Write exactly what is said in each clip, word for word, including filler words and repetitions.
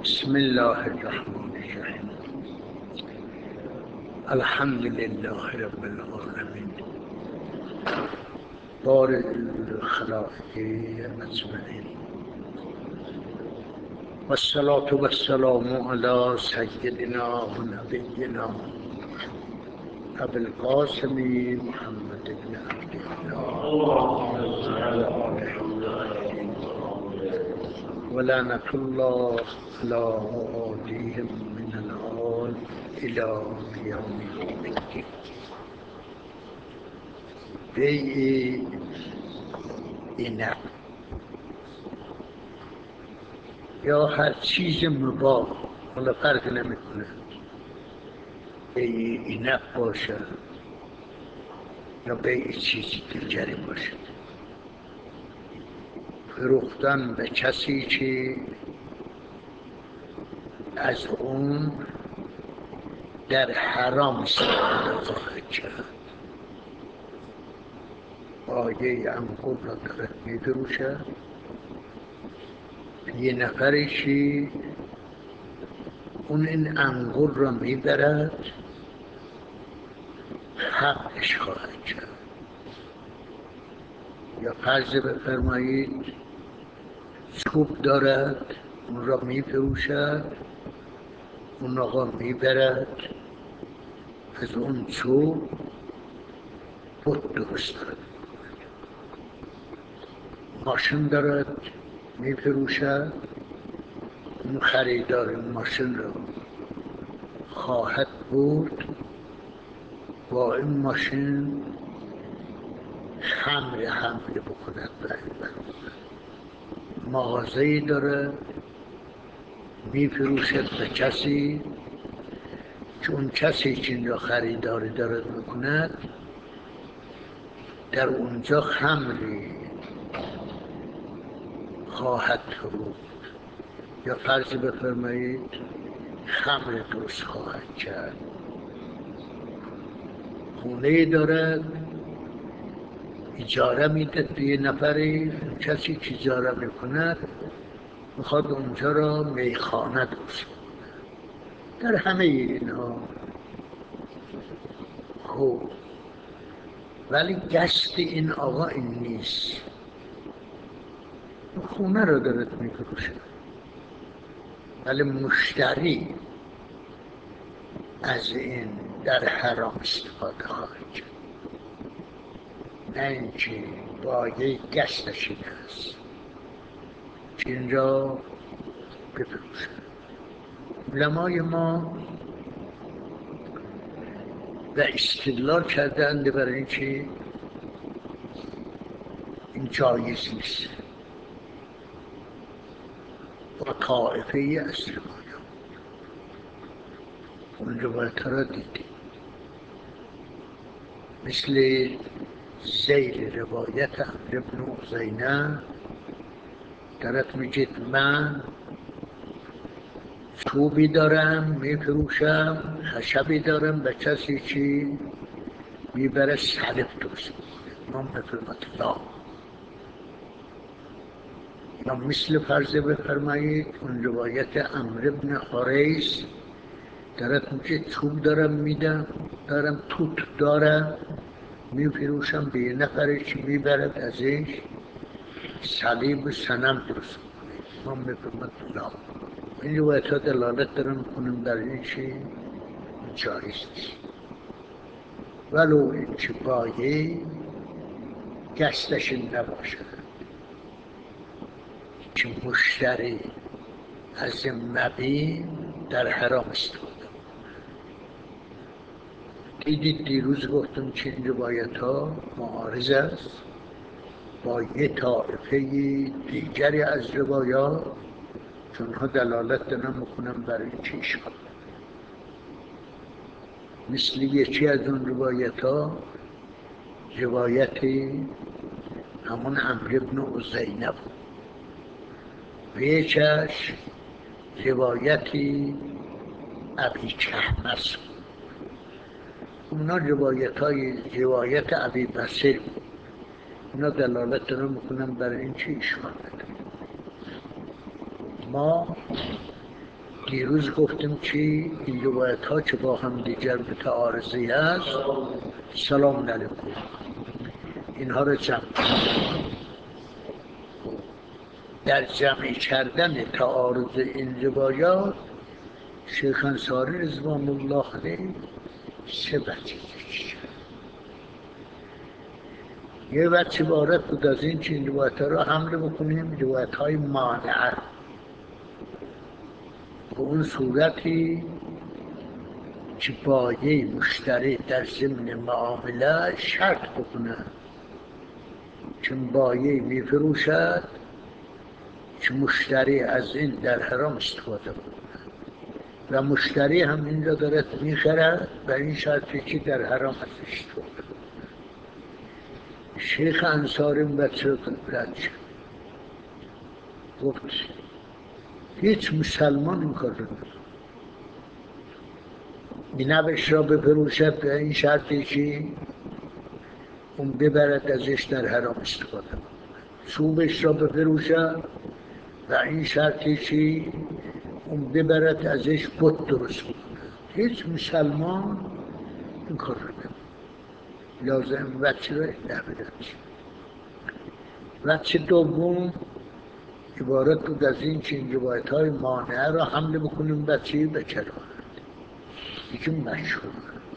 بسم الله الرحمن الرحیم. الحمد لله رب العالمین. بارئ الخلائق اجمعین. و الصلاة و السلام علی سیدنا و نبینا ابی القاسم محمد بن عبدالله و لعنة الله علی آلهم من الآل الی قیام الدین. بیع عنب یا هر چیز مباح، حالا فرق نمیکنه بیع عنب باشه یا بیع چیزی دیگری باشه، فروختن به کسی که از اون در حرام استفاده خواهد کرد. آیه انگور را دارد می‌فروشد، یه نفری که اون این انگور را میبرد حقش خواهد کرد. یا فرض بفرمایید چوب دارد، اون را میفروشد، اون آقا میبرد از اون چوب بود درست دارد. ماشین دارد میفروشد، اون خریدار ماشین را خواهد بود با این ماشین خمر حمله بکند برای مغازه‌ای داره میفروشد به کسی که اون کسی که این را خریداری دارد میکند در اونجا خمری خواهد فروخت. یا فرض بفرمایید خمر درست خواهد کرد. خونه دارد اجاره میده به یه نفری، کسی که اجاره میکند میخواد اونجا را میخانه درست کنه. در همه اینها خوب، ولی قصد این آقا این نیست. خونه را دارد میفروشه ولی مشتری از این در حرام استفاده خواهد کرد، نه اینکه با یک قصدش این است که این را بفروشه. علمای ما به استدلال کردند برای اینکه این جایز نیست. با طائفه ای از روایات اون روایت را دیدیم، مثل زیل روایت عمرو بن عزینه درت میگید من چوبی دارم میفروشم، خشبی دارم به کسی که میبره سلب درست میکنه، من بفرمت الله. یا مثل فرض بفرمایید اون روایت عمرو بن حریث درت میگه چوب دارم میدم، دارم توت دارم میفروشم به یه نفری که میبرد ازش صلیب و صنم درست کنه، من بفرمت الله. این روایت ها دلالت دارم کنم در این که جایز نیست، ولو این که بایه قصدش نباشد که مشتری از مبیع در حرام استفاده. دیدید دیروز گفتم که این روایت ها معارض است با یه طائفه دیگری از روایات، چون ها دلالت دارم میکنم برای چه اشکال. مثل یکی از اون روایت ها روایت همون عمرو بن عزینه بود و یکیش روایت ابی کهمس بود. اونا روایت های روایت ابی بصیر بود. اونا دلالت دارم میکنم برای این چه اشکال نداره. ما دیروز گفتیم که این روایت ها که با هم دیگر به تعارضی هست، سلام علیکم، اینها رو جمع در جمع کردن تعارض این روایات شیخ انصاری رضوان الله علیه سه وجه یه وجه وارد بود از این که این روایت ها رو حمله بکنیم روایت های مانعه به اون صورتی که بایه مشتری در ضمن معامله شرط بکنه چون بایه میفروشد که مشتری از این در حرام استفاده بکنه و مشتری هم این را دارد میخرد و این شرطی که در حرام ازش استفاده بکنه. شیخ انصاری بچه رد شد گفت هیچ مسلمان این کار رو نکنه، اینبش را بفروشد به این شرطی که اون ببرد ازش در حرام استفاده کنه، چوبش را بفروشد و این شرطی که اون ببرد ازش بت درست کنه. هیچ مسلمان این کار رو نکنه. لازم وچه را نبرد. وچه دوم عبارت بود از این که این روایت های مانعه را حمله بکنیم بچه به کلام یکی مشهور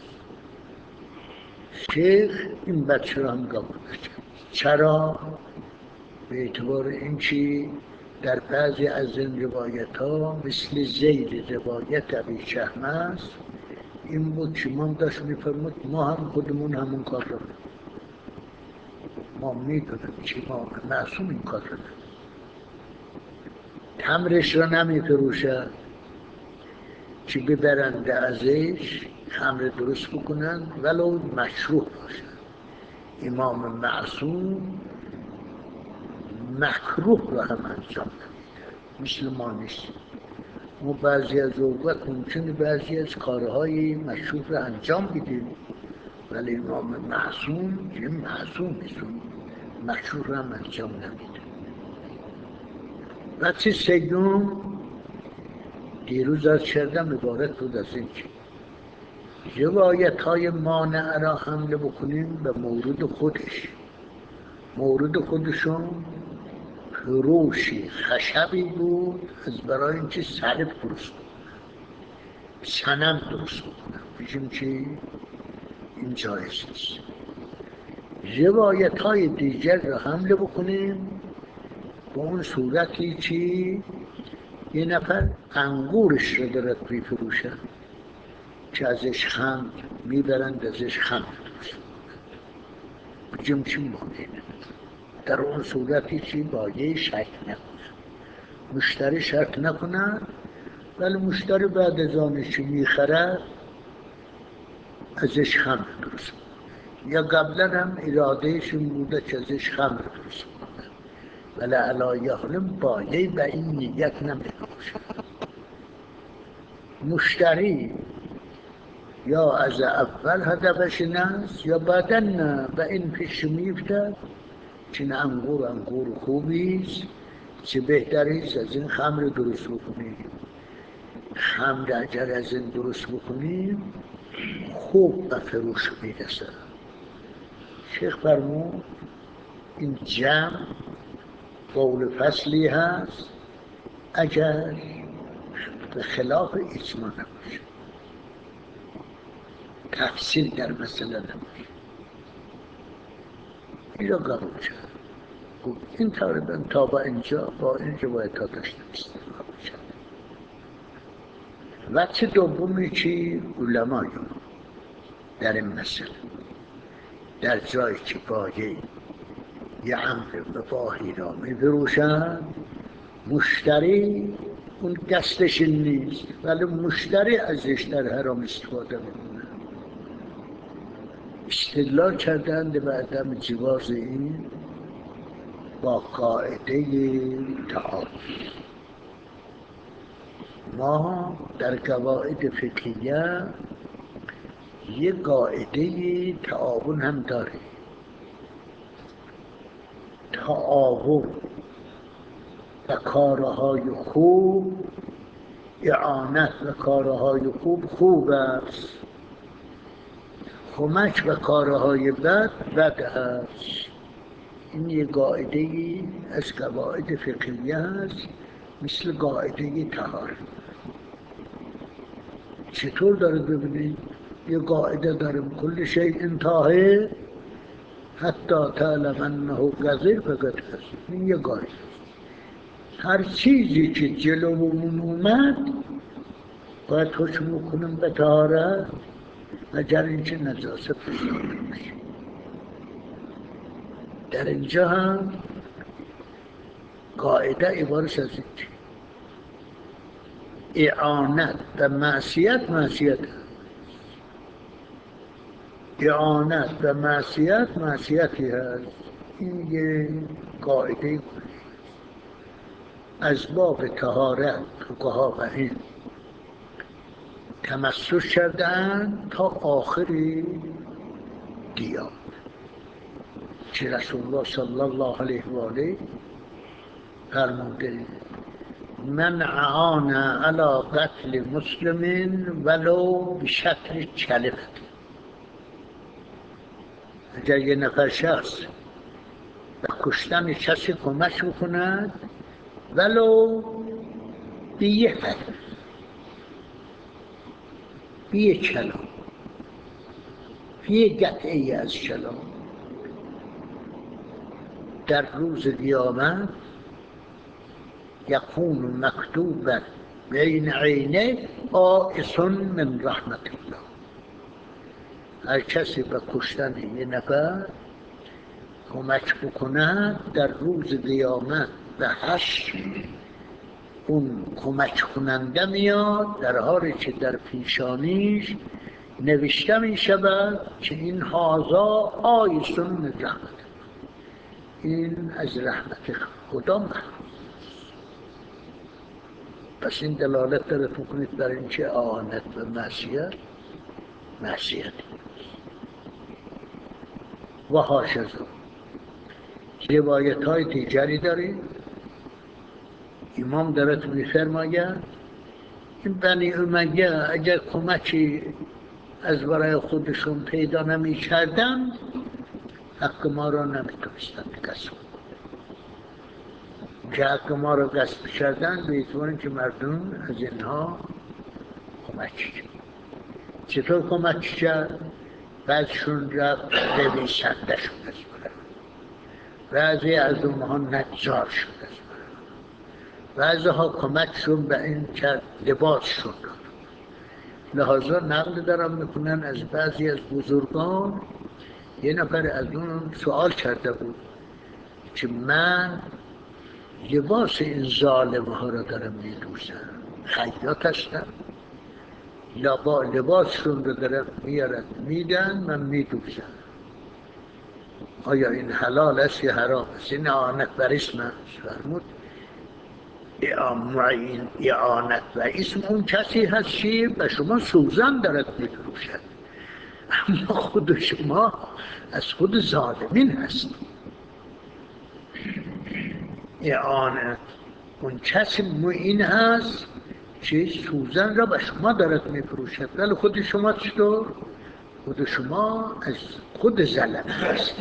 شیخ این بچه را هم قبول کرد. چرا؟ به اعتبار این که در بعضی از این روایت ها مثل ذیل روایت ابی شهمس این بود که ما داشت میفرمود ما هم خودمون همون کار رو ما میدونم که ما معصوم این کار رو تمرش را نمیفروشد که ببرند ازش خمر درست بکنن ولو مشروع باشد. امام معصوم مکروه را هم انجام نمیده، مثل ما نیست. ما بعضی از اوقات ممکنه بعضی از کارهای مشروع را انجام بدیم ولی امام معصوم یه معصوم میشون مشروع را هم انجام نمیده. و چه سیدون دیروز از کردم عبارت بود از این که روایت های مانع را حمله بکنیم به مورد خودش. مورد خودشون فروشی خشبی بود از برای اینکه صلیب درست بکنن، صنم درست بکنن، بگیم که این جایز نیست. روایت های دیگر را حمله بکنیم با اون صورتی که یه نفر انگورش را دارد میفروشن که ازش خمر میبرند ازش خمر درست بکنند، بگیم چی مانعه در اون صورتی که بایه شرط نکنه، مشتری شرط نکنه ولی مشتری بعد از آنش که میخرد ازش خمر درست بکنه یا قبلا هم ارادهش این بوده که ازش خمر درست بکنه ولی علی حال بایه به این نیت نمیباشه. مشتری یا از اول هدفش نست یا بعدا نه و این پیش میفتد چون انگور انگور خوبیست چه بهتریست از این خمر درست بکنیم. خمر اگر از این درست بکنیم خوب به فروش میرسه. شیخ فرمود این جمع قول فصلی هست اگر به خلاف اجماع نباشه، تفصیل در مسئله نباشه. این را قبول کرد. این تقریبا تا با اینجا با این روایت ها داشته بستیم. وقت دومی که علمای در این مسئله در جایی که بایه یه امر مباحی را میفروشند مشتری اون دستش نیست ولی مشتری ازش در حرام استفاده میکنه. استدلال کردند به عدم جواز این با قاعده تعارض. ما در قواعد فقهیه یک قاعده تعاون هم داریم. تعاون و کارهای خوب اعانت و کارهای خوب خوب است، کمک و کارهای بد بد است. این یه قاعده ای از قواعد فقهیه است، مثل قاعده طهارت. چطور داره ببینید؟ یه قاعده داریم کل شیء انتهى حتی تعلم انه قذر فقد هست. این یه قاعده. هر چیزی که جلومون اومد باید حکم کنیم به طهارت، مگر اینکه نجاست ظاهر بشه. در اینجا هم قاعده عبارت از این اعانت و معصیت معصیت اعانت و معصیت معصیتی هست. این یه قاعده از باب طهارت فقها و این تمسک کردن تا آخری دیان که رسول الله صلی الله علیه و آله فرموده من اعان علی قتل مسلم ولو بشکل کلمه. اگر یه نفر شخص به کشتن کسی کمک بکند ولو به یه حرف، به یه کلام، به یه قطعه از کلام، در روز قیامت یکون مکتوبا بین عینه آیس من رحمت الله. هر کسی به کشتن یه نفر کمک بکند در روز قیامت به حشر اون کمک کننده میاد، در حالی که در پیشانیش نوشته می شود که این هازا آیس من رحمت، این از رحمت خدا محروم. پس این دلالت داره کنید بر این که اعانت و معصیت معصیت و هاشذا. روایت های دیگری داریم. امام داره می‌فرماید این بنی امیه اگر کمکی از برای خودشون پیدا نمی کردن حق ما را نمیتونستن کسب که حق ما را غصب کردن به اعتبار که مردم از اینها کمک کرد. چطور کمک کرد؟ بعضشون رفت نویسنده شد از برای، بعضی از اونها نجار شد از برای، بعضی ها کمکشون به این کرد لباسشون داد. لحاظا نقل دارم میکنن از بعضی از بزرگان، یه نفر از اون سوال کرده بود که من لباس این ظالم ها را دارم میدوزم، خیاط هستم، لباسشون رو دارم میارن میدن من میدوزم، آیا این حلال است یا حرام است؟ این اعانت بر اسم است. فرمود اعانت و اسم اون کسی هست که به شما سوزن دارد میفروشد، اما خود شما از خود ظالمین هست. اعانت اون کسی معین هست که سوزن را به شما دارد میفروشد، ولی خود شما چطور؟ خود شما از خود ظلم هست.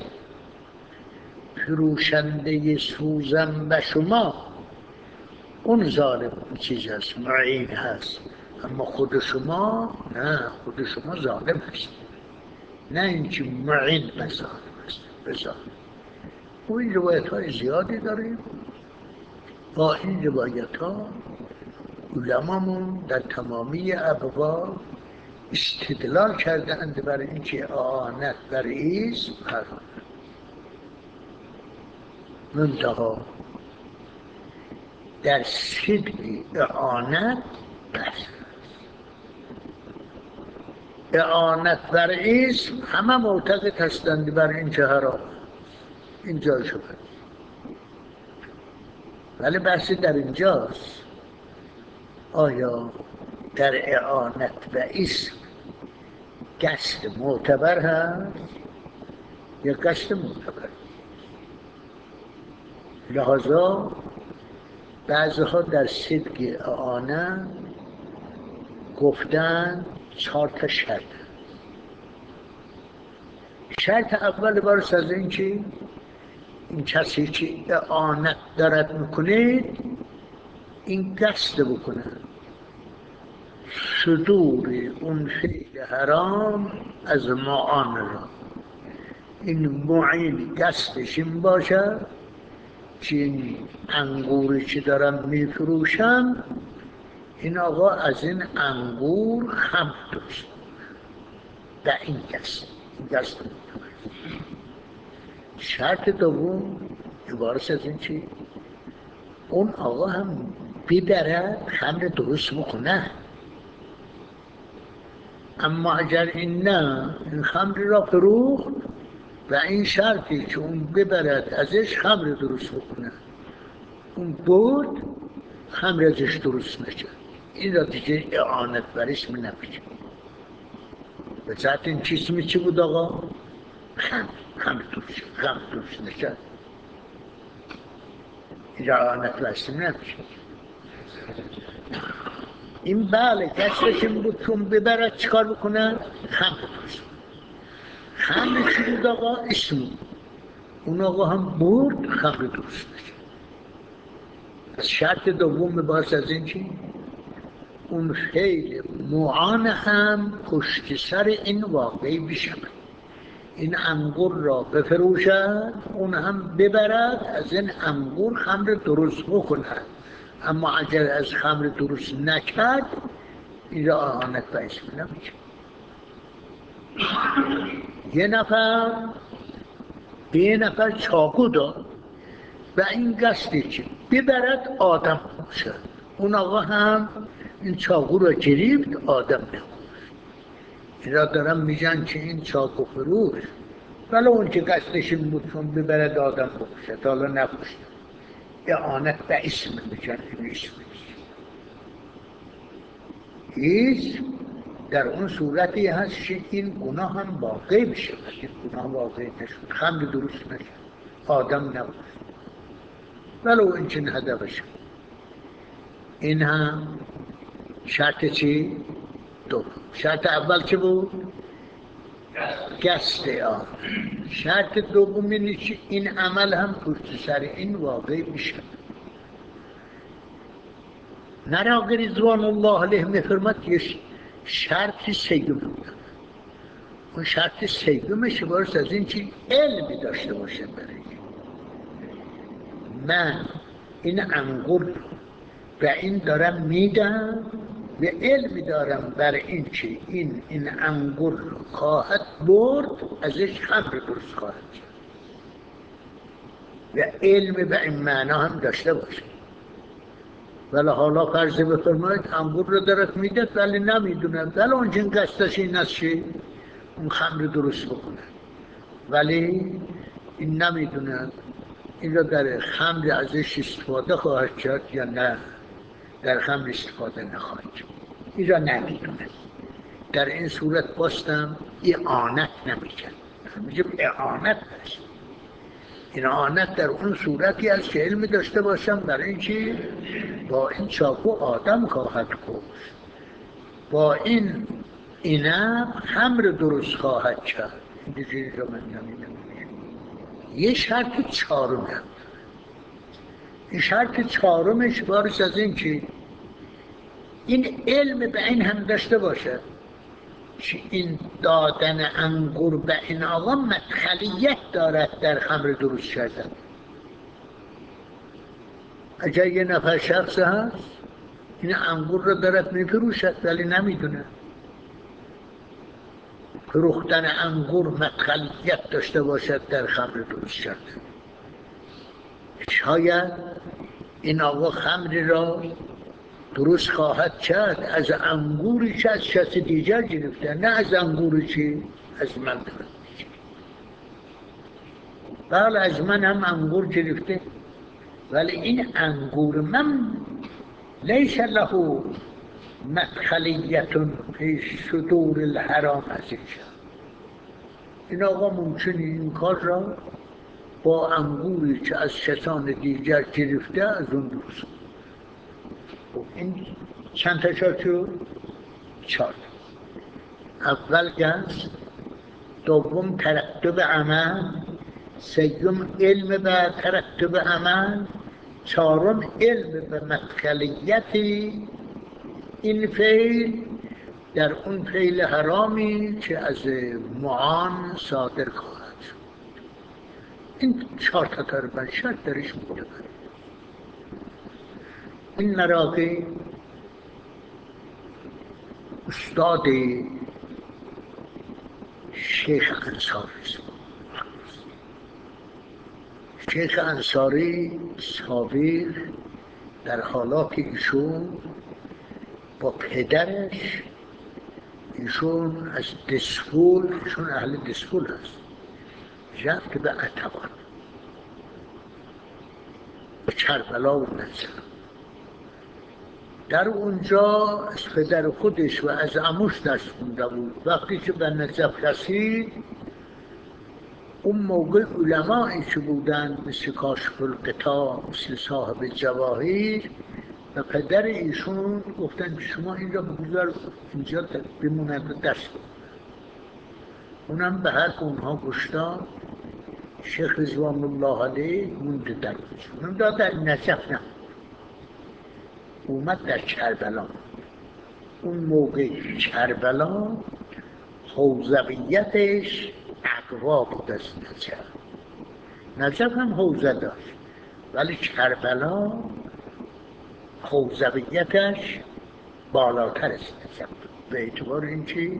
فروشنده سوزن به شما اون ظالم چیز هست، معین هست، اما خود شما نه، خود شما ظالم هست، نه اینکه معین به ظالم هست به ظالم. و این روایت های زیادی داریم. با این روایت ها علمامون در تمامی ابواب استدلال کردند برای اینکه اعانت بر اسم حرام. منتها در صدق اعانت بر اعانت بر اسم همه معتقد هستند بر اینکه حرام، این جای شده. ولی بحثی در اینجاست آیا در اعانت و اسم قصد معتبر هست یا قصد معتبر؟ لحاظا بعضها در صدق اعانت گفتن چهار تا شرط. شرط اول بارش از این که این کسی که اعانت دارد میکنه این قصد بکنه صدور اون فعل حرام از معان را. این معین قصدش این باشه که این انگوری که دارم میفروشم این آقا از این انگور هم دوست به این قصد این قصد شرط دوم عبارت از این که اون آقا هم ببره خمر درست بکنه. اما اگر این نه این خمر را فروخت و این شرطی که اون ببرد ازش خمر درست بکنه، اون برد خمر ازش درست نشه، این را دیگه اعانت برش می نمیشه. به ذات این چیزمی چی بود آقا؟ خمر خمر درست خمر درست نشه، این را اعانت برش می نمیشه. این بله کسش این بود که اون ببرد چکار بکنه؟ خمر درست. خمر چی بود آقا؟ اسم. اون آقا هم برد خمر درست نشه. از شرط دوم باز از این که اون فعل معان هم پشت سر این واقعی بشود. این انگور را بفروشد اون هم ببرد از این انگور خمر درست بکند. اما اگر از خمر درست نکرد این را اعانت به اسم نمیشه. یه نفر به یه نفر چاقو داد و این قصدی که ببرد آدم باشد، اون آقا هم این چاقو را گرفت آدم نکشت. این را دارم میگن که این چاقو فروش ولی اون که قصدش این بود چون ببرد آدم باشد حالا نکشت، اعانت به اسم میگن. این اسم هیچ در اون صورتی هست که این گناه هم واقع بشه. این گناه واقع نشد، خمر درست نشد، آدم نبود ولو این چه نهده بشه. این هم شرط چی؟ دو. شرط اول چه بود؟ قصد آن. شرط دوم اینه که این عمل هم پشت سر این واقع بشه. نراقی رضوان الله علیه میفرماد یه شرط سیوم بود. اون شرط سیومش عبارت از این که علمی داشته باشه برای من این انگور به این دارم میدم و علمی دارم بر این که این این انگور خواهد برد ازش خمر درست خواهد شد و علم به این معنا هم داشته باشه. ولی حالا فرض بفرمایید انگور رو درست میدهد ولی نمیدونه، ولی اون جن قصدش این است که اون خمر درست بکنه ولی این نمیدونه این را در خمر ازش استفاده خواهد کرد یا نه در خمر استفاده نخواهد کرد، این را نمیدونه. در این صورت باستم اعانت نمیکرد، میگم اعانت هست. این اعانت در اون صورتی است که علم داشته باشم برای اینکه با این چاقو آدم خواهد کشت، با این اینم خمر درست خواهد کرد. این دیگه را من نمیدونم. یه شرط چهارم هم. این شرط چهارمش بارش از این که این علم به این هم داشته باشه که این دادن انگور به این آقا مدخلیت دارد در خمر درست کردن. اگر یه نفر شخص هست این انگور رو دارد میفروشد ولی نمیدونه فروختن انگور مدخلیت داشته باشد در خمر درست کردن، شاید این آقا خمر را درست خواهد کرد از انگوری که از کس دیگر گرفته، نه از انگوری که از من دارد. بله از من هم انگور گرفته ولی این انگور من لیس له مدخلیت فی صدور الحرام ازش. این آقا ممکنه این کار را با انگوری که از کسان دیگر گرفته از اون درست. این چند تا شد شد؟ چهار. اول گنج، دوم ترتب عمل، سوم علم به ترتب عمل، چهارم علم به مدخلیت این فعل در اون فعل حرامی که از معان صادر خواهد شد. این چهار تا تقریبا شرط درش بوده. این نراقی استاد شیخ انصاری است. شیخ انصاری سابق در حالا که ایشون با پدرش، ایشون از دسفول، چون اهل دسفول هست، رفت به عتبان، به کربلا و نجف. در اونجا از پدر خودش و از عموش درس خونده بود. وقتی که به نجف رسید، اون موقع علمایی که بودن مثل کاشف الغطا، مثل صاحب جواهر، و پدر ایشون گفتن شما اینجا بگذار اینجا بموند و درس بخونید. اونم به حرف اونها گوش داد. شیخ رضوان الله علیه مونده در اونجا، مونده در نجف نه، اومد در کربلا. اون موقع کربلا حوزویتش اقوا بود از نجف. نجف هم حوزه داشت، ولی کربلا حوزویتش بالاتر از نجف بود، به اعتبار اینکه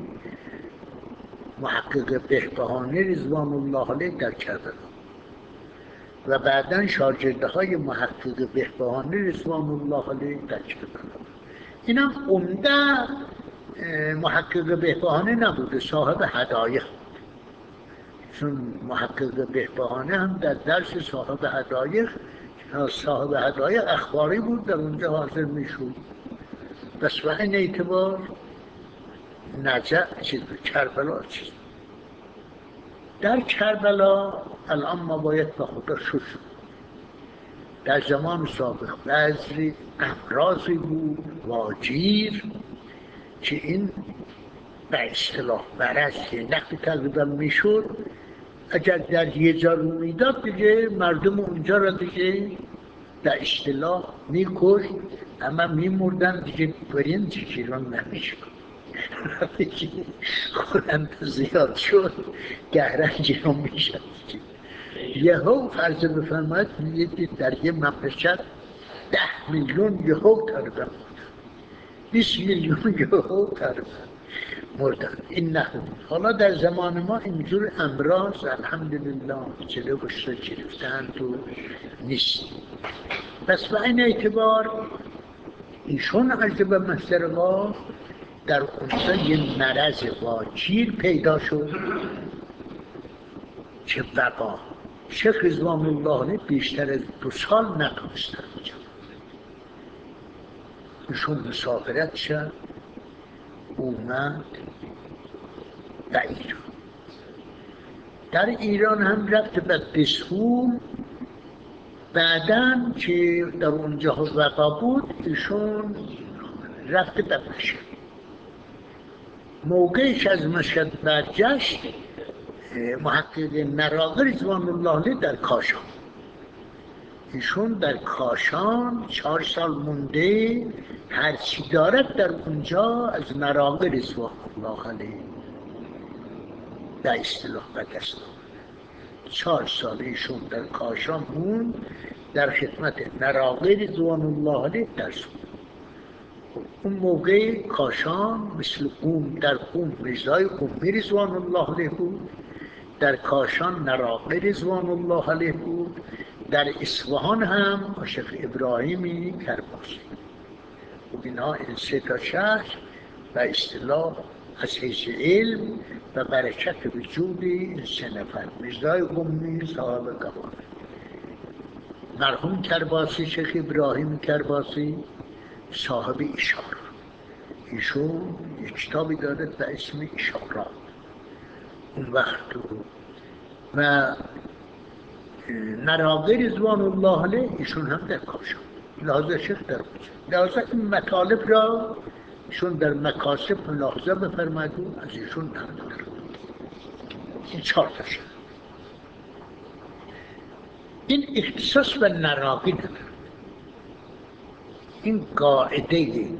محقق بهبهانی رضوان الله علیه در کربلا و بعداً شاگرده های محقق بهبهانی رضوان الله علیه در کربلا. این هم عمده محقق بهبهانی نبوده، صاحب هدایق بود. چون محقق بهبهانی هم در درس صاحب هدایق، صاحب هدایق اخباری بود، در اونجا حاضر میشود. بس به این اعتبار نجف چیز بود، کربلا چیز بود. در کربلا الان ما باید به خدا شکر کنیم. در زمان سابق بعضی امراضی بود واجیر که این به اصطلاح برز که نقل تقریبا میشد، اگر در یه جا رو میداد دیگه مردم اونجا را دیگه به اصطلاح میکشت، اما میمردن دیگه برنج کیران نمیشد. خورند زیاد شد گهرنجی رو میشد. یه ها فرض بفرماید میدید در یه مملکت ده میلیون یه ها تقریبا بیست میلیون یه ها تقریبا مردن. این نه. حالا در زمان ما اینجور امراض الحمدلله جلوش رو گرفتند و نیست. پس به این اعتبار ایشون عجب مسترقا در اونجا یه مرض واجیر پیدا شد که بقا شیخ رضوان الله علیه بیشتر از دو سال نتونستن اونجا. ایشون مسافرت شد، اومد در ایران. در ایران هم رفت به دسفول. بعداً که در اونجا وقا بود، ایشون رفت به مشهد. موقعش از مشهد برگشت، محقق نراقی رضوان الله علیه در کاشان. ایشون در کاشان چهار سال مونده، هر چی دارد در اونجا از نراقی رضوان الله علیه در اصطلاح به دست آورد. چهار سال ایشون در کاشان موند، در خدمت نراقی رضوان الله علیه درس خوند. اون موقع کاشان مثل قوم، در قوم میرزای قومی رضوان الله علیه بود، در کاشان نراقی رضوان الله علیه بود، در اصفهان هم شیخ ابراهیمی کرباسی. و اینا این سه تا شهر به اصطلاح از حیث علم و برکت وجود این سه نفر، میرزای قومی صاحب قوام، مرحوم کرباسی شیخ ابراهیم کرباسی صاحب اشاره. ایشون یک کتابی داره به اسم اشارات. اون وقت و نراقی رضوان الله علیه ایشون هم در کاشان، لحاظ شیخ در اونجا، لحاظ این مطالب را ایشون در مکاسب ملاحظه بفرمایید از ایشون نقل کرد. این چهار تا شد. این اختصاص و نراقی نداره. این قاعده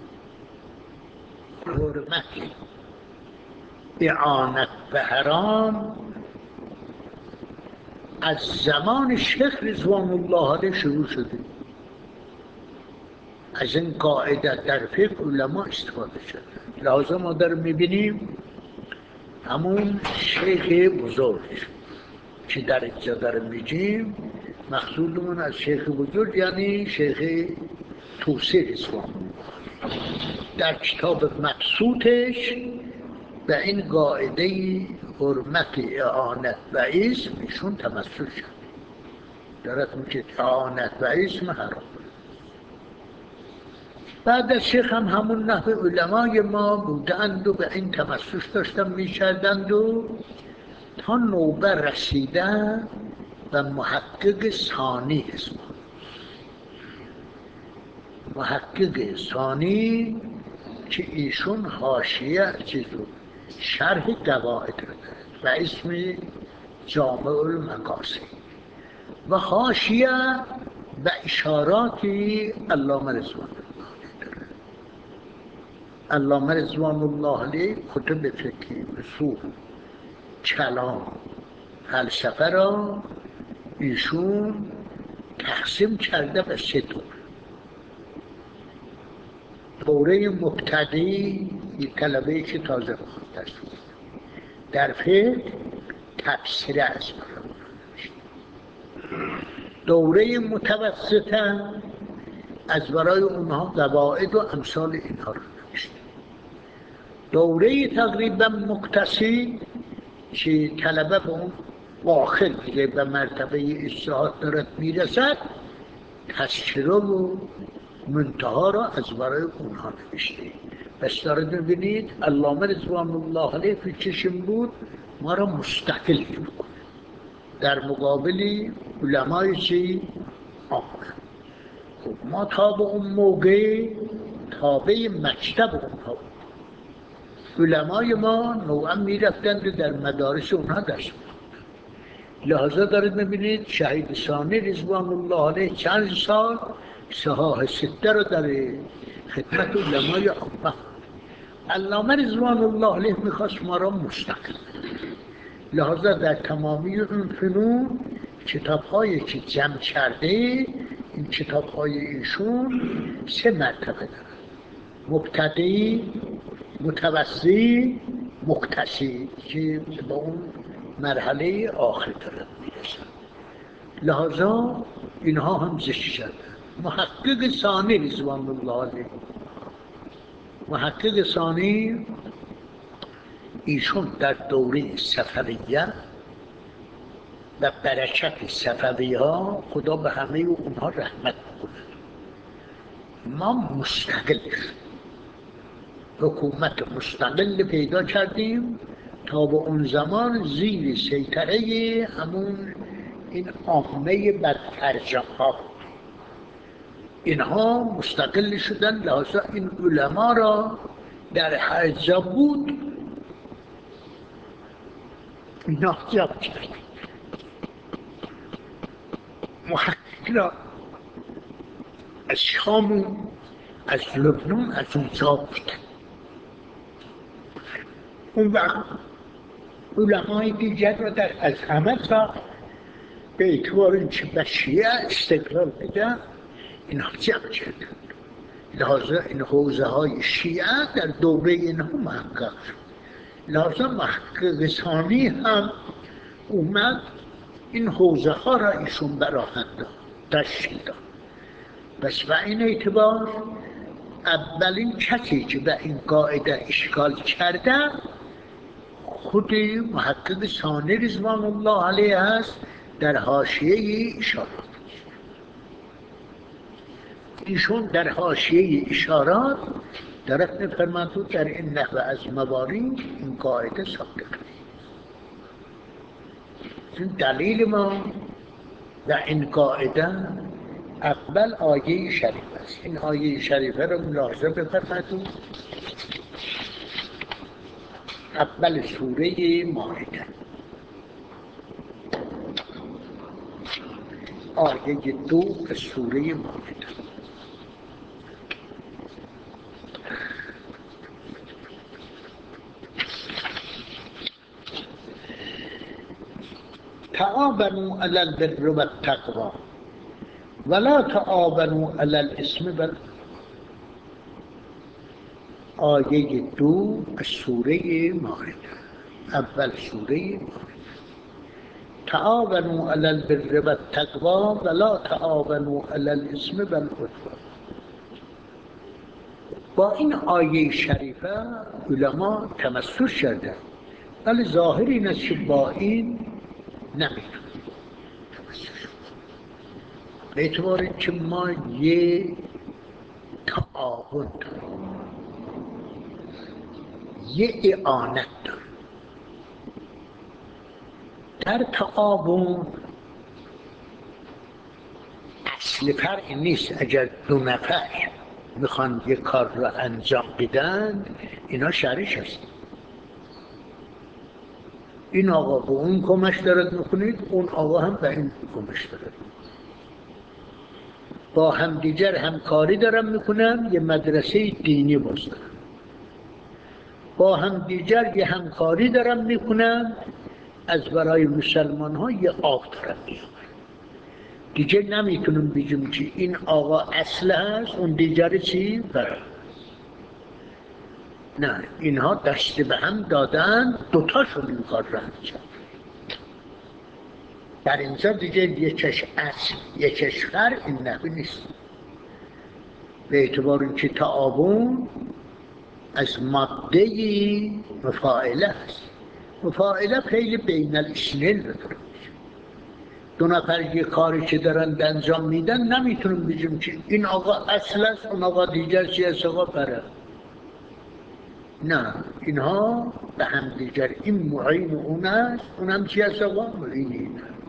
حرمت اعانت به حرام از زمان شیخ رضوان الله علیه شروع شده. از این قاعده در فقه علما استفاده شده. لازم ما در میبینیم همون شیخ بزرگ که در اینجا در میگیم مقصودمون از شیخ بزرگ یعنی شیخ توسی رضوان الله در کتاب مبسوطش به این قاعده حرمت اعانت و اسم ایشون تمسک شد. دارد میگه اعانت و اسم حرام. بعد از شیخ هم همون نحو علمای ما بودند و به این تمسک داشتن میکردند و تا نوبه رسیدن و محقق ثانی اسم محقق ثانی که ایشون حاشیه چیزو شرح قواعد رو دارد و اسم جامع المقاصد و حاشیه و اشاراتی علامه رضوان الله دارد. علامه رضوان الله علیه کتب فقهی، اصول، کلام، فلسفه را ایشون تقسیم کرده به سه دور. دوره مبتدی یک طلبه‌ای که تازه مختص بود در فقه تفسیر از برای دوره متوسطه از برای اونها قواعد و امثال اینها رو نوشت. دوره تقریبا مقتصی که طلبه به اون واخر که به مرتبه اجتهاد دارد میرسد تذکره و منتها را از برای اونها نوشته. بس دارد ببینید علامه رضوان الله علیه فی چشم بود ما را مستقل میکنه در مقابل علمای چی؟ آمد. خب ما تا به اون موقع تابع مکتب اونها بود. علمای ما نوعا میرفتند در مدارس اونها درس بود. لحظه دارید ببینید شهید ثانی رضوان الله علیه چند سال صحاح سته رو در خدمت علمای عامه. علامه رضوان الله علیه میخواست ما را مستقل. لحظه در تمامی اون فنون کتاب‌هایی که جمع کرده این کتاب‌های ایشون سه مرتبه دارد: مبتدی، متوسط، مقتصی که به اون مرحله آخر دارد میرسد. لحظا اینها هم ذکر شده. محقق ثانی رضوان الله علیه محقق ثانی ایشون در دوره صفویه و برکت صفویه ها خدا به همه اونها رحمت کنه ما مستقل حکومت مستقل پیدا کردیم تا به اون زمان زیر سیطره همون این عامه بدترجم ها اینها مستقل شدن. لحظه این علما را در هر جا بود اینا جمع کرد. محقق را از شام از لبنان از اونجا بود. اون وقت علمای دیگر را در از همه ساخت به اعتبار اینکه به شیعه استقلال بده اینها جمع کردند. لحظه این حوزه های شیعه در دوره اینها محقق شد. لحظه محقق ثانی هم اومد این حوزه ها را ایشون براهن داد تشکیل داد. بس به این اعتبار اولین کسی که به این قاعده اشکال کرده خود محقق ثانی رضوان الله علیه است در حاشیه اشارات. ایشون در حاشیه اشارات دارد می‌فرماید در این نحو از موارد این قاعده صادق است. دلیل ما و این قاعده اول آیه شریف است. این آیه شریفه رو ملاحظه بفرمایید. اول سوره مائده، آیه دو از سوره مائده. تعاونوا علی البر والتقوی ولا تعاونوا علی الاثم والعدوان. آیه دو از سوره مائده، اول سوره مائده. تعاونوا علی البر والتقوی ولا تعاونوا علی الاثم والعدوان. با این آیه شریفه علما تمسک کردند، ولی ظاهر این است که با این نمیتونیم تمسک، به اعتبار که ما یه تعاون داریم، یه اعانت داریم. در تعاون اصل فرق نیست. اگر دو نفر میخوان یک کار را انجام بدن، اینا شریک هستن. این آقا به اون کمک دارد میکنید، اون آقا هم به این کمک دارد. با همدیگر همکاری دارن میکنن، یه مدرسه دینی باز دارن. با همدیگر یه همکاری دارن میکنن، از برای مسلمان ها یه آب دارن میکنن. دیگه نمیتونیم بگیم که این آقا اصل هست، اون دیگر چی؟ برای نه، اینها دست به هم دادن، دوتاشون این کار را انجام. در اینجا دیگه یکش اصل یکش فرع این نحوی نیست، به اعتبار اینکه تعاون از ماده مفاعله است. مفاعله خیلی بین الاثنین رو داره. دو نفر یه کاری که دارن انجام میدن، نمیتونیم بگیم که این آقا اصل است، اون آقا دیگر چی است، آقا بره. نه، اینها به هم دیگر، این معین اون است، اونم چی است آقا؟ معین این است.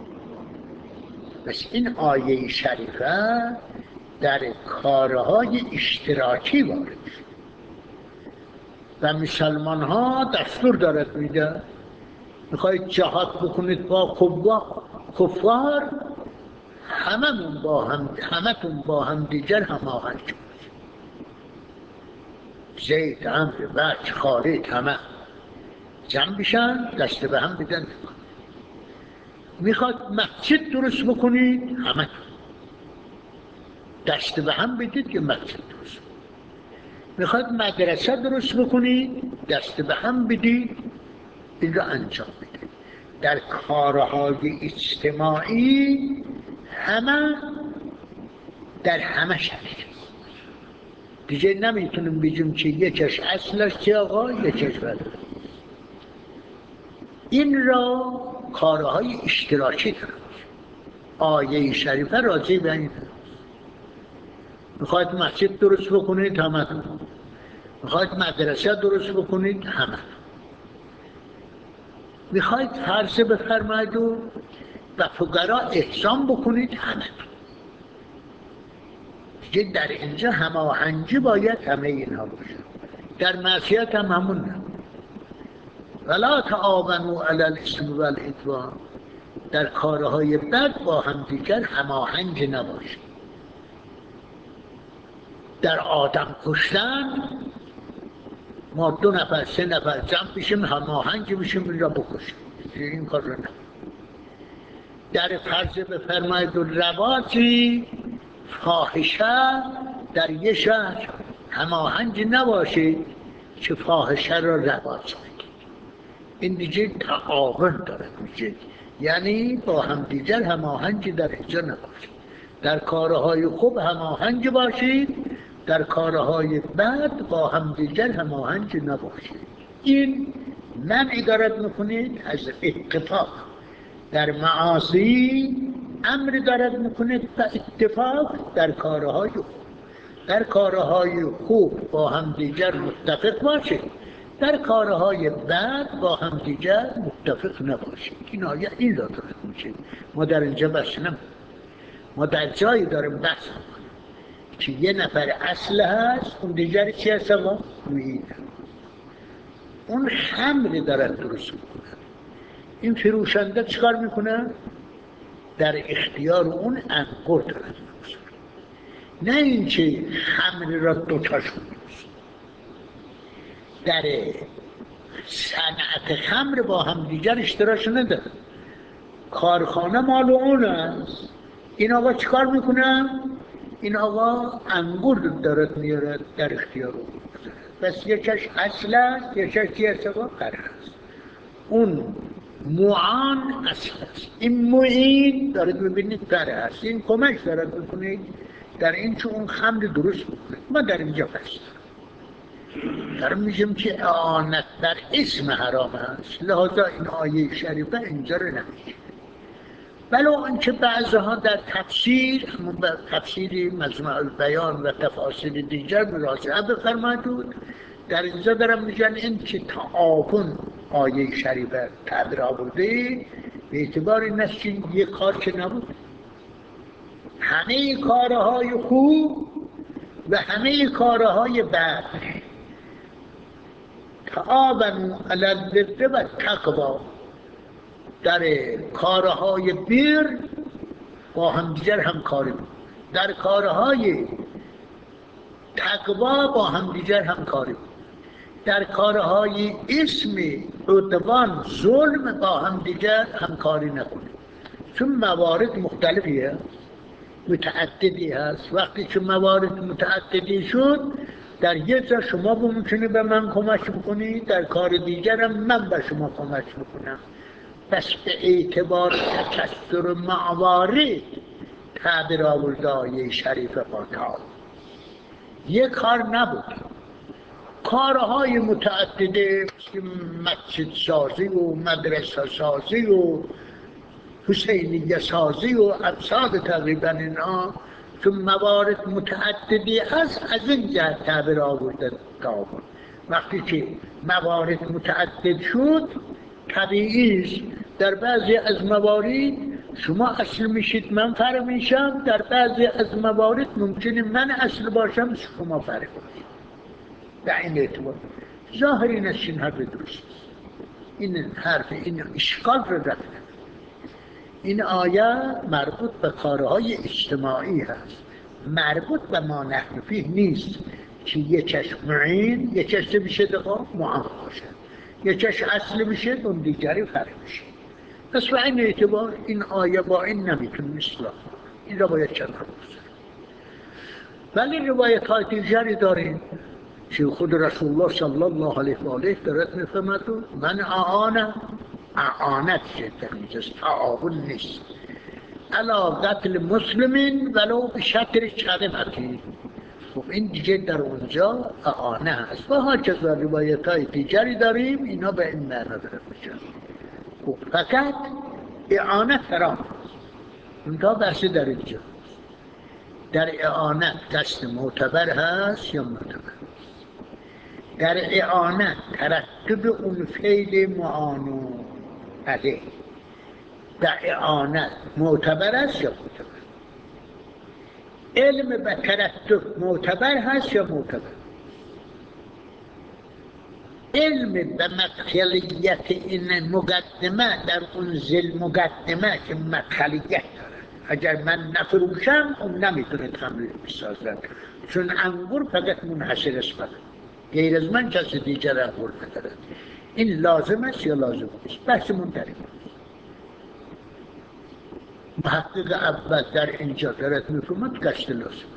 بس این آیه شریفه در کارهای اشتراکی وارد شد و مسلمان ها دستور دارد میده میخواید جهاد بکنید با کفار، هممون با هم همتون با هم دیگر هماهنگ کنید. زید، عمرو، بکر، خالد همه جمع بشن، دست به هم بدن. میخواد مسجد درست بکنید، همه دست به هم بدید که مسجد درست. میخواد مدرسه درست بکنید، دست به هم بدید، این را انجام بدید. در کارهای اجتماعی همه در همه شریک. دیگه نمیتونیم بگیم که یکش اصلش چه آقا، یکش بده. این را کارهای اشتراکی دارد. آیه شریفه راجع به این. میخواید مسجد درست بکنید، همه. میخواید مدرسه درست بکنید، همه. میخواید فرض بفرمایید و به فقرا احسان بکنید، همه. دیگه در اینجا هماهنگی باید همه اینها باشه. در معصیت هم همون نه. ولا تعاونوا علی الاثم والعدوان. در کارهای بد با هم دیگر هماهنگ نباشید. در آدم کشتن ما دو نفر سه نفر جمع بشیم، هماهنگ بشیم، این را بکشیم. این کار را نه. در فرض بفرمایید و رواجی فاحشه در یه شهر هماهنگ نباشید که فاحشه را رواج بدید. این دیگه تعاون داره میشه، یعنی با هم دیگر هماهنگ در اینجا نباشید. در کارهای خوب هماهنگ باشید، در کارهای بد با هم دیگر هماهنگ نباشید. این منع دارد میکنید از اتفاق. در معاصی امر دارد میکنید و اتفاق در کارهای خوب. در کارهای خوب با هم دیگر متفق باشید، در کارهای بد با هم دیگر متفق نباشید. این آیه این را دارد میشه. ما در اینجا بس نمید. ما در جایی داریم بحث میکنیم که یه نفر اصل هست، اون دیگری چی هست؟ ما میگیم اون خمر دارد درست میکنه. این فروشنده چکار میکنه؟ در اختیار اون انگور دارد درست، نه اینکه خمر را دوتاشون درست. در صنعت خمر با هم دیگر اشتراک نداره، کارخانه مال اون است. این آقا چیکار میکنه؟ این آقا انگور دارد میارد در اختیار اون، بس یکش اصل است، یکش چی است؟ آقا قره است. اون معان اصل است، این معین دارد میبینید قره است. این کمک دارد میکنید در این چون اون خمر درست میکنه. ما در اینجا بستم در میگیم که اعانت در اسم حرام است، لحاظا این آیه شریفه اینجا رو نمیشه. ولو اینکه بعضها در تفسیر، همون تفسیر مجمع البیان و تفاسیر دیگر مراجعه بفرمایید، در اینجا دارم میگن این که تعاون آیه شریفه تعبیر آورده به اعتبار این است که یک کار که نبود، همه کارهای خوب و همه کارهای بد، تعاونوا علی البر و التقوی، در کارهای بر با همدیگر همکاری، در کارهای تقوا با همدیگر همکاری، در کارهای اسم عدوان ظلم با همدیگر همکاری نکنید. چون موارد مختلفیه، متعددی هست. وقتی که موارد متعددی شد، در یک جا شما ممکنه به من کمک بکنید، در کار دیگرم من به شما کمک بکنم. پس به اعتبار تکثر موارد تعبیر آورده آیه شریف با تعالی. یک کار نبود، کارهای متعدده، مسجد سازی و مدرسه سازی و حسینیه سازی و امثال تقریبا اینا، چون موارد متعددی هست، از این جهت تعبیر آورده تعالی. وقتی که موارد متعدد شد، طبیعی است در بعضی از موارد شما اصل میشید من فرع میشم، در بعضی از موارد ممکنه من اصل باشم شما فرع باشید. در این اعتبار ظاهر این است این حرف درست، این حرف این اشکال رو رفت. این آیه مربوط به کارهای اجتماعی هست، مربوط به ما نحن فیه نیست که یکش معین یکش بشه دقا معام باشه، یکش اصل بشه اون دیگری فرع بشه. پس به این اعتبار این آیه با این نمیتونه اصلاح، این را باید چند رو بزن. ولی روایت های دیگری داریم که خود رسول الله صلی الله علیه و آله دارد میفهمد من اعانم، اعانت شد در اینجاست، تعاون نیست، علا قتل مسلمین ولو به شطر کلمتی. خب این دیگه در اونجا اعانه هست. و ها چیزا روایت های دیگری داریم اینا به این معنی دارد میشن. خب فقط اعانت حرام هست. اونتا بحثی در اینجا در اعانت قصد معتبر هست یا معتبر؟ در اعانت ترتب اون فعل معانو علیه در اعانت معتبر است یا معتبر؟ علم به ترتب معتبر هست یا معتبر؟ علم به مدخلیت این مقدمه در اون زل مقدمه که مدخلیت داره، اگر من نفروشم اون نمیتونه خمر بسازد، چون انگور فقط منحصر است بده، غیر از من کسی دیگر انگور ندارد. این لازم است یا لازم نیست؟ بحثمون در این محقق اول در اینجا دارد میفهمد قصد لازم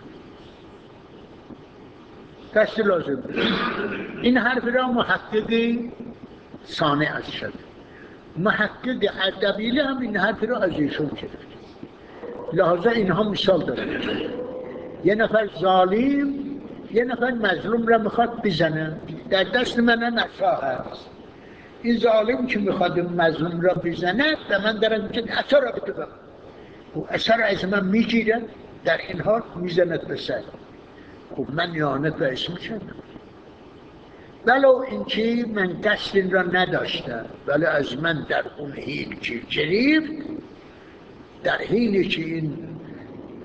قصد لازم این حرف را محققی صانع از شد، محقق اردبیلی هم این حرف را از ایشون گرفت. لحاظا اینها مثال دارد، یه نفر ظالم یه نفر مظلوم را میخواد بزنه، در دست من عصا هست، این ظالم که میخواد مظلوم را بزنه و من دارم که عصا را بده و عصا را از من میگیرد، در این حال میزند به سر. خب من اعانت به اسم شدم، ولو اینکه من قصد این را نداشتم، ولی از من در اون حین که گرفت، در حینی که این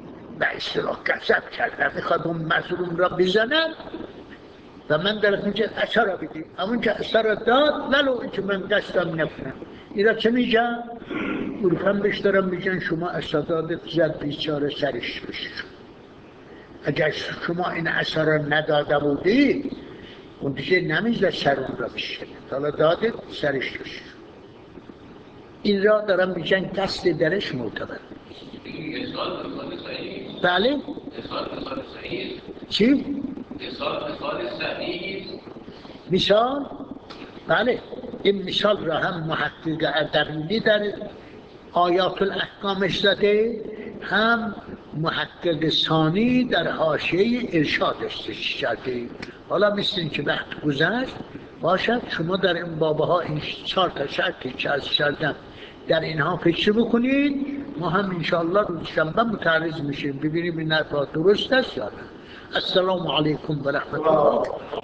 به اصطلاح غضب کردن میخواد اون مظلوم را بزنن و من در اینجا اثر را بدیم همون که اثر را داد ولو اینکه من دستم نکنم این را چه میگن؟ اروپا بهش دارم میگن شما اسدادت زد بیچاره سرش بشید اگر شما این اثر را نداده بودی اون دیگه نمیزد سر اون را بشید حالا دادید سرش بشید این را دارم میگن دست درش معتبر بله؟ چی؟ مثال؟ بله این مثال را هم محقق ادبی در آیات الاحکامش زده هم محقق ثانی در حاشیه ارشادش کرده حالا مثل این که وقت گذشت باشد شما در این بابه ها این چهار تا شرطی که از کردم در اینها فکر بکنید ما هم انشاءالله روز شنبه متعرض میشیم ببینیم این حرفا درست است یا نه. السلام علیکم و رحمت الله.